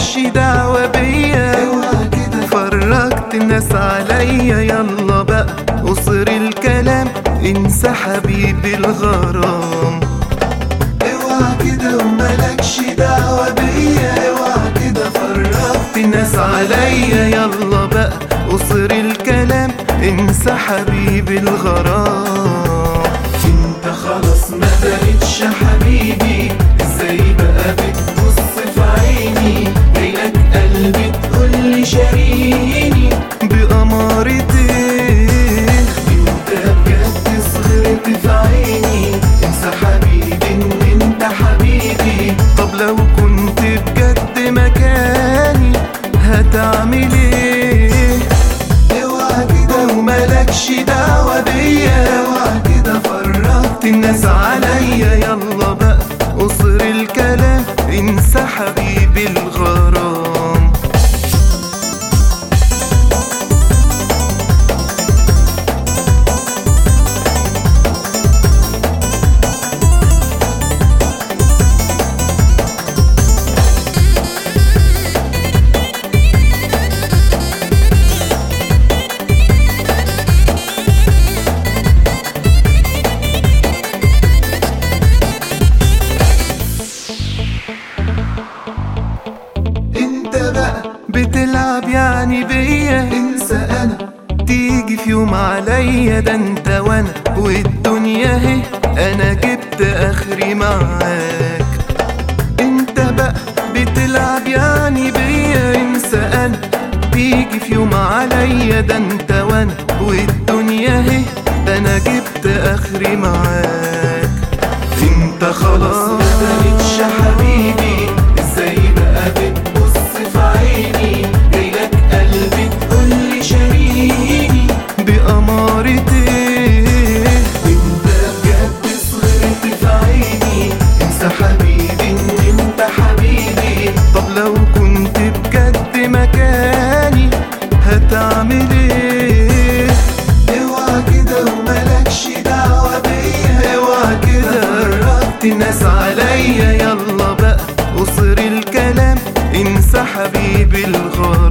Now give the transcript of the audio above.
مالكش دعوة بيا، فرجت الناس عليا. يلا بقى قصر الكلام، انسى حبيبي الغرام. اوعى كده ومالكش دعوة بيا، اوعى كده فرجت الناس عليا. يلا بقى قصر الكلام، انسى حبيبي الغرام. انت خلاص ما بقتش حبيبي، ازاي بقى بتبص في عيني؟ جايلك قلبي تقولي شاريني بأمارة ايه؟ انت بجد صغرت في عيني، انسى حبيبي ان انت حبيبي. طب لو كنت بجد مكاني هتعمل ايه؟ اوعى كده ومالكش دعوة بيا، اوعى كده فرجت الناس عليا. يلا بقى قصر الكلام، انسى حبيبي الغرام. بتلعب يعني بيا، انسى انا تيجي في يوم عليا. ده انت وانا والدنيا اهي، انا جبت اخري معاك. انت بقى بتلعب يعني بيا، انسى انا تيجي في يوم عليا. ده انت وانا والدنيا اهي، انا جبت اخري معاك. انت خلاص ما بقتش حبيبي، ازاي بقى بتبص في عيني؟ جايلك قلبي تقولي شاريني بأمارة ايه؟ انت بجد صغرت في عيني، انسى حبيبي ان انت حبيبي. طب لو كنت بجد مكاني هتعمل ايه؟ اوعى كده ومالكش دعوة بيا، اوعى كده فرجت الناس عليا. يلا بقى قصر الكلام، انسى حبيبي الغرام.